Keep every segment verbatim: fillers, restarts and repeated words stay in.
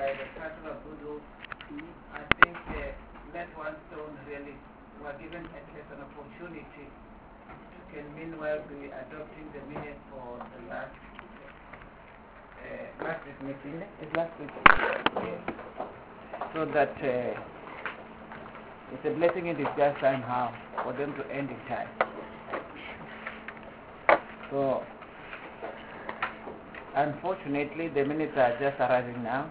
by the Council of Goodwill, I think uh, that one stone really were given at least an opportunity to can meanwhile be adopting the minute for the last uh, last week meeting. It's last week. Yes. So that uh, it's a blessing in disguise somehow for them to end in time. So unfortunately the minutes are just arriving now.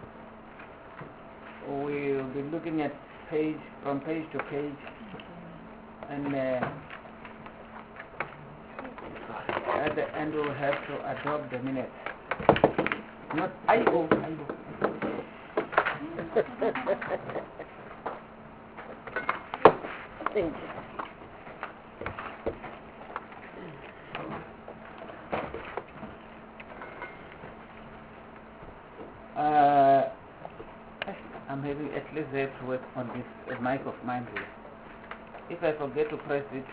We will be looking at page from page to page, and uh, at the end we'll have to adopt the minutes. Not I O, I O. Thank you. Uh, I'm having at least have to work on this uh, mic of mine here. If I forget to press it,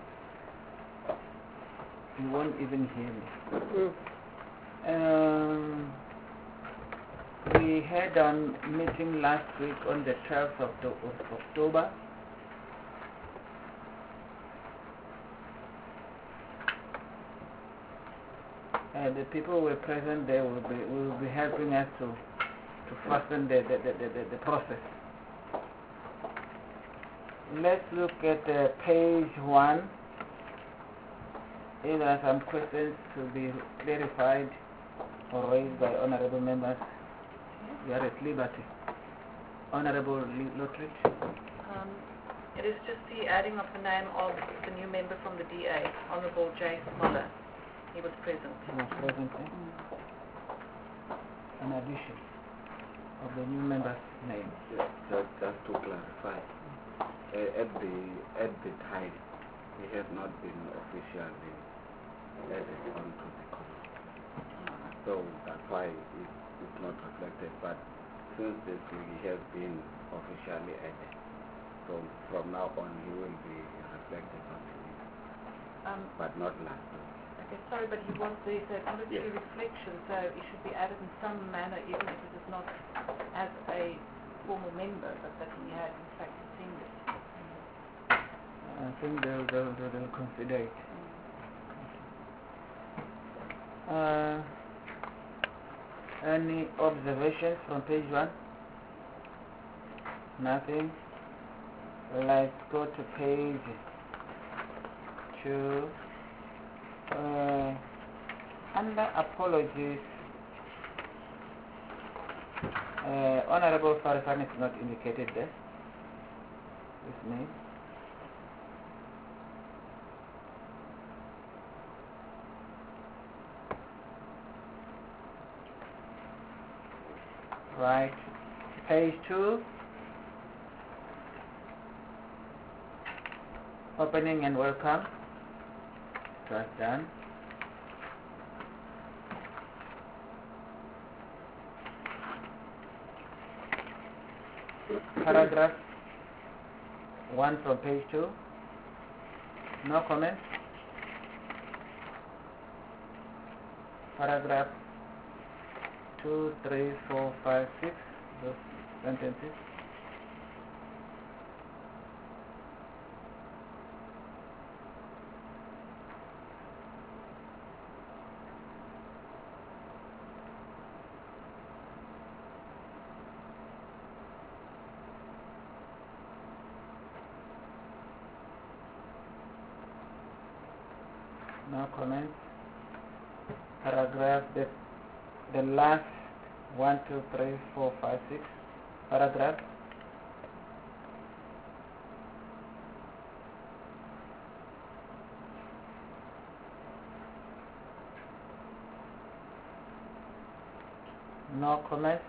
you won't even hear me. Mm. Um, we had a meeting last week on the twelfth of, the, of October. Uh, the people who were present there will be, will be helping us to, to fasten the, the, the, the, the process. Let's look at uh, page one. If there are some questions to be clarified or raised by honorable members, you are at liberty. Honorable Lotridge. Um, it is just the adding of the name of the new member from the D A, Honorable J. Smoller. He was present. He was present, eh? An addition of the new member's name. Yes, just, just to clarify, uh, at the at the time, he has not been officially added onto the committee. So that's why it, it's not reflected. But since this week he has been officially added, so from now on he will be reflected on the list, Um, but not last week. okay, sorry, but he was there, so in order to Yes. do reflection, so it should be added in some manner, even if it is not as a formal member, but that he had in fact attended. I think they'll, they'll, they'll consider it. Uh, any observations from page one? Nothing. Let's go to page two. Uh, under apologies, uh, Honorable Farifan is not indicated there. His name. Right. Page two. Opening and welcome. That's done. Paragraph one from page two. No comment. Paragraph two, three, four, five, six. Those sentences. No comments. Paragraph the the last one, two, three, four, five, six paragraph. No comments.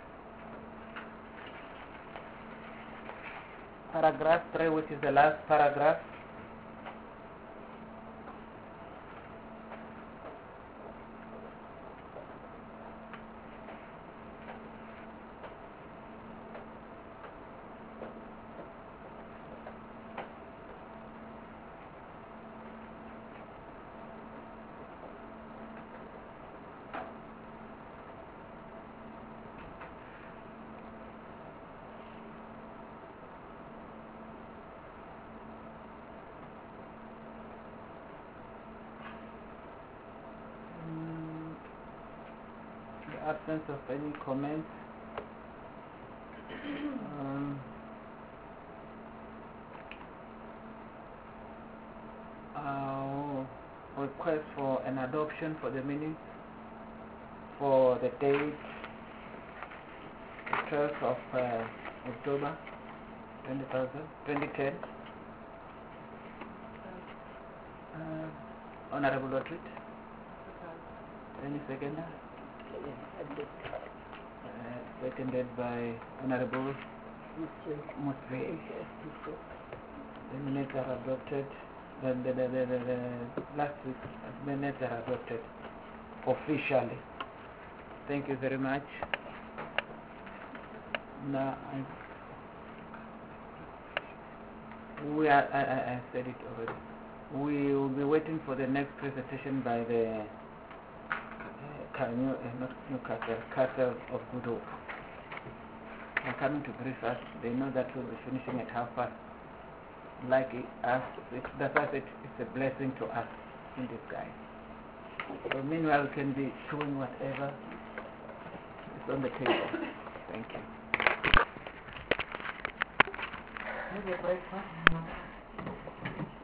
Paragraph three, which is the last paragraph. absence of any comments, um, I'll request for an adoption for the minutes for the date twelfth of uh, October twenty ten. Uh, Honorable Lotrit, any seconder? Uh, seconded by Honorable Musri. The minutes are adopted. The, the, the, the, the, the last week's minutes are adopted officially. Thank you very much. Now, I, we are, I, I, I said it already. We will be waiting for the next presentation by the uh, New, uh, not Newcastle, Castle of Good Hope. They're coming to brief us. They know that we'll be finishing at half past. Like it, us, it, that's why it, it's a blessing to us in disguise. So meanwhile, we can be chewing whatever is on the table. Thank you. Have a breakfast.